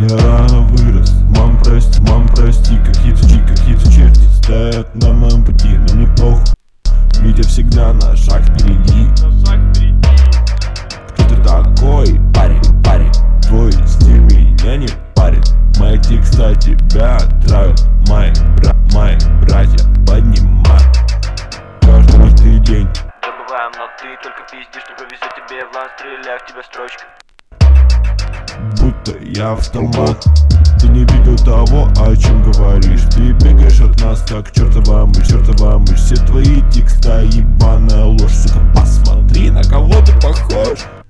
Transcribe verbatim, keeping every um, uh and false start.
Я рано вырос, мам прости, мам прости. Какие-то чи, какие-то черти стоят на моем пути, но мне похуй, Митя всегда на шаг впереди. Кто ты такой, парень, парень? Твой стиль меня не парит. Мои текста тебя травят. Мои, бра мои братья поднимают каждый, каждый день. Забываем, но ты только пиздишь, не повезет тебе в лан, стреляю в тебя строчкой. Будто я автомат. Ты не видел того, о чем говоришь. Ты бегаешь от нас, как чертова мышь, чертова мышь. Все твои текста ебаная ложь. Сука, посмотри, на кого ты похож.